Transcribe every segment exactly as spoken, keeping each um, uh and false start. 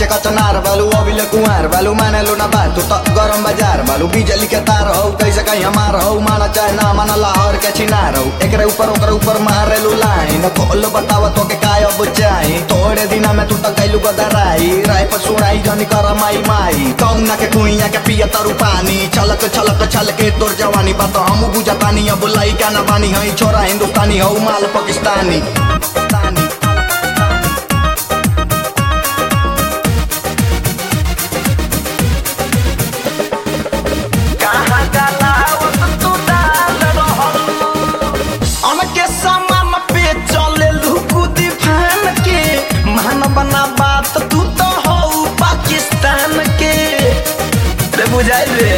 कचनार बालू अभिले कुंवार बालू माने लो ना बात तू तो गरम बाजार बालू बिजली के तार हो कैसे कहीं हमार हो माना चाहे ना माना लाहौर के चिनार हो एकरे ऊपर ओकरे ऊपर मारे लू लाइन खोल बतावा तो के काय अब चाही थोड़े दिना में तू तो कैलू गदराई राय पर सुनाई जनी कर माई माई कौना के कुइया के पिया तरु पानी छलक छलक छलके तोर जवानी बात हम बुझतानी अब लइका ना बानी हई छोरा हिंदुस्तानी हो माल पाकिस्तानी पाकिस्तानी बना बात तू तो हो पाकिस्तान के रे बुझाइल रे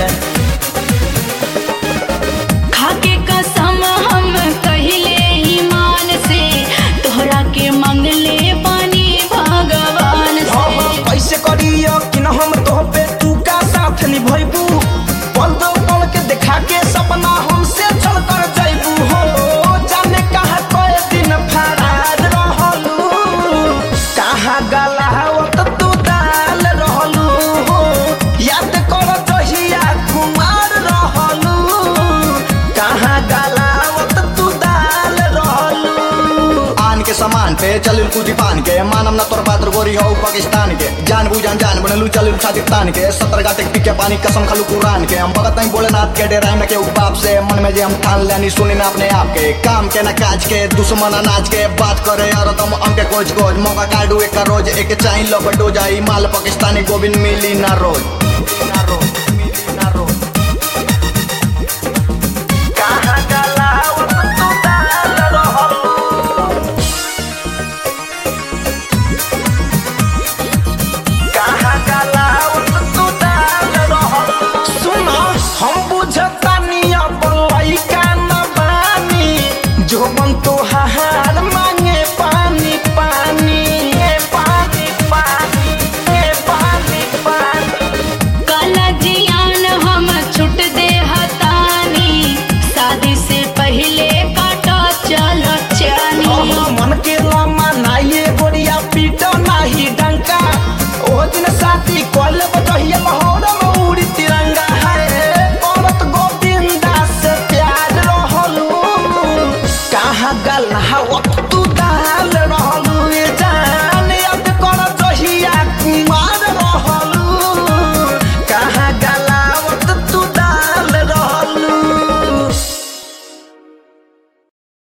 खाके कसम हम कहिले ईमान से तोहरा के मंगले पानी भगवान से कैसे करियो कि न हम तो पे तू का साथ निभैबू पल दो पल के देखा के सपना हमसे चल कर जाइबू हो जाने कहाँ कोई दिन फरार रहलू कहाँ गलावत तू दाल रहलू हो याद कर जहिया कुमार रहलू कहाँ गलावत तू दाल रहलू आन के सामान पे चलिल कूदी पान के मानम ना तोर पात्र गोरी हो पाकिस्तान के जान बुझान जान बनलू चलिल छाती तान के सत्तर गाते पी के पानी कसम खालू कुरान के हम भगत नहीं बोले नाथ के डेराई में के बाप से मन में जे हम ठान लेनी सुनी ना अपने आप के काम के ना काज के दुश्मन अनाज के बात करे और तुम अंके कोच कोच मौका काटू एक रोज एक चाही लपटो जाई माल पाकिस्तानी गोविंद मिली ना रोज ना रोज मिली ना रोज कहाँ गलावत तू दाल रहलू कहाँ गलावत तू दाल रहलू सुनो हम बुझतानी अब लइका न बानी जो बन तो हार मांगे पानी पानी पानी पानी पानी पानी काला जियान हम छुट दे हतानी शादी से पहले काटा चल चानी मन के लमा नाइए गोरिया पीटो नाही डंका ओ दिन साथी कोल बजहिया लाहौर में उड़ी तिरंगा है औरत गोविंदा से प्यार रहलू कहाँ गल हवा तू दाल